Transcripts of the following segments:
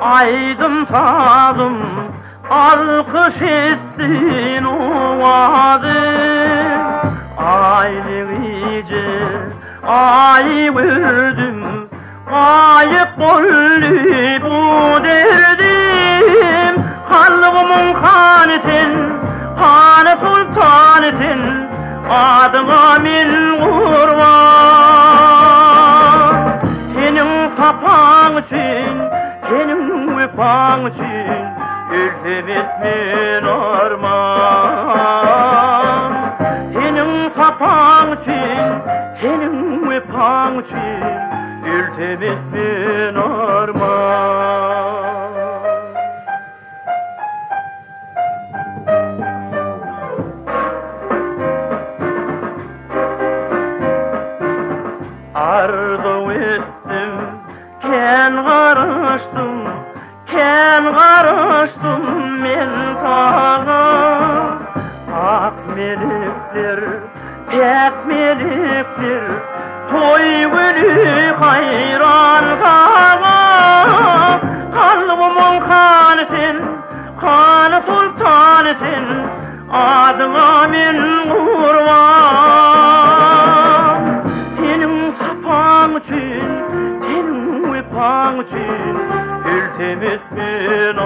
Aydım tadım alkış etsin o adı. Aylığı ay gördüm, ayıp oldu bu derdim. Halkımın hanetin, hane sultanetin, adına min kurban. Senin sapan için, senin vefan için, ülfemet min arman. Senin sapan için, senin vefan için, ülfemet min arman. Arzu ettim, ken karıştım men tağa. Ak melekler, pek melekler, toy gülü hayran tağa. Kalbımın kanetin, kanı sultanetin, adına min kurban. Senin sapan için, senin vefan için, ülfemet min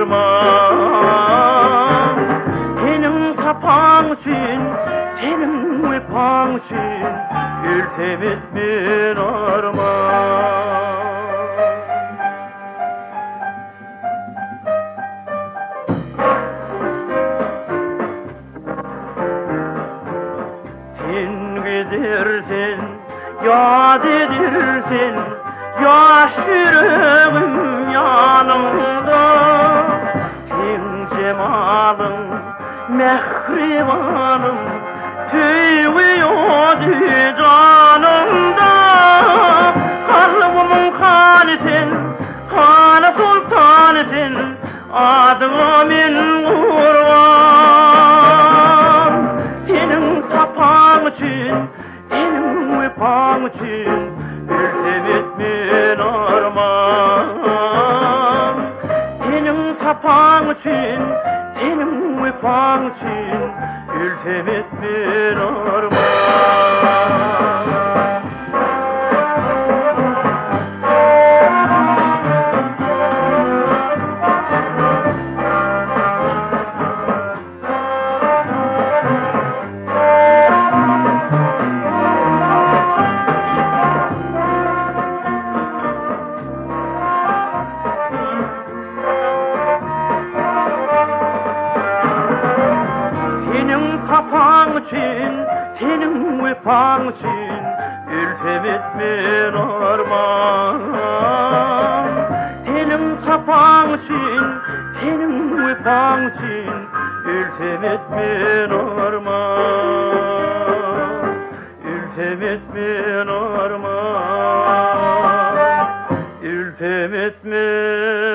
arman. Senin sapan için, senin vefan için, ülfemet min arman. Sen gidersin, yad edirsin, yaş yüreğim yanımda. Sen cemalın, mehribanım, tüyüyordu canımda. Kalbımın hanetin, hane sultanetin, adına min kurban. Senin sapan için, senin vefan için, ülfemet min arman. Senin sapan için, senin vefan için, ülfemet min arman. Sapan için, senin vefan için, ülfemet min arman. Senin sapan için, senin vefan için, ülfemet min arman. Ülfemet min arman, ülfemet min